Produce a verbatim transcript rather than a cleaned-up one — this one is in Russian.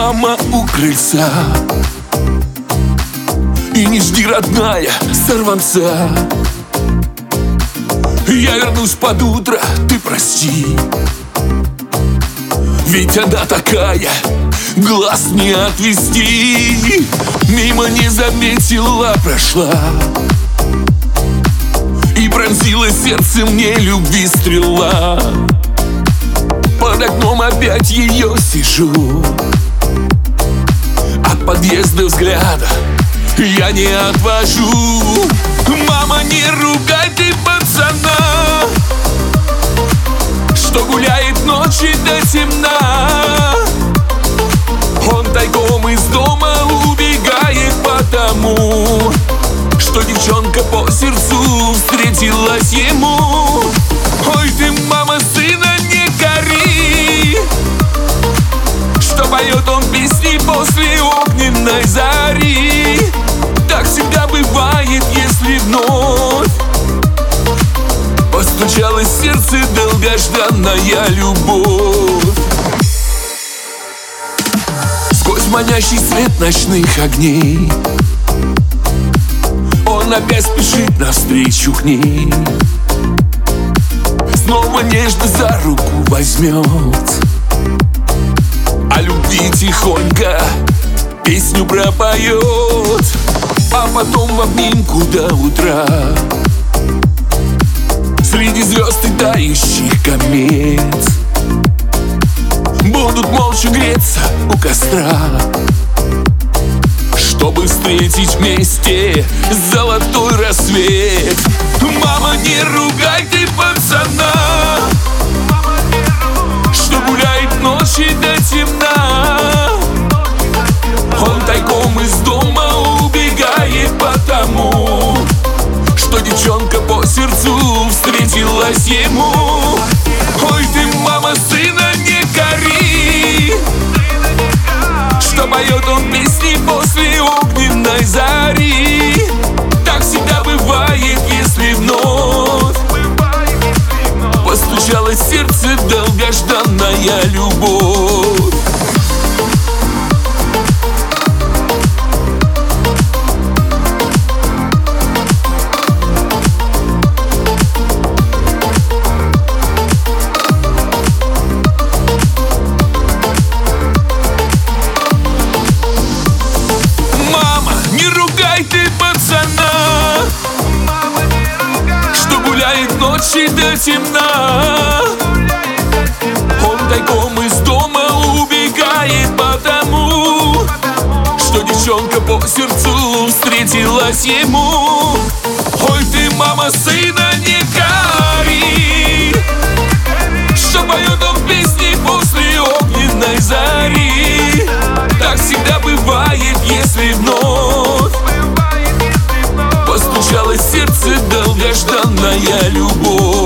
мама у крыльца. И не жди, родная, сорванца. Я вернусь под утро, ты прости. Ведь она такая, глаз не отвести. Мимо не заметила, прошла и пронзила сердце мне любви стрела. Под окном опять ее сижу, от подъезда взгляда я не отвожу. Мама, не ругай ты пацана, что гуляет ночи до темна. Он тайком из дома убегает, потому что девчонка по сердцу встретилась ему. Ой, ты, мама, сына не кори, что поет он песни после огненной зари. Так всегда бывает, если вновь постучалось в сердце долгожданная любовь. Сквозь манящий свет ночных огней он опять спешит навстречу к ней. Снова нежно за руку возьмет, о любви тихонько песню пропоет. А потом в обнимку до утра среди звезд и тающих комет будут молча греться у костра, чтобы встретить вместе золотой рассвет. Мама, не ругай ты пацана, что гуляет ночи до темна. Он тайком из дома убегает, потому что девчонка по сердцу встретилась ему. Ой, ты, мама, сына не кори, что поет он песни после огненной зари. Так всегда бывает, если вновь постучалось в сердце долгожданная любовь. Ночи до темна, он тайком из дома убегает, потому что девчонка по сердцу встретилась ему. Ой, ты, мама, сына не кори, что поет он песни после огненной зари. Так всегда бывает, если вновь постучалось в сердце долгожданная любовь.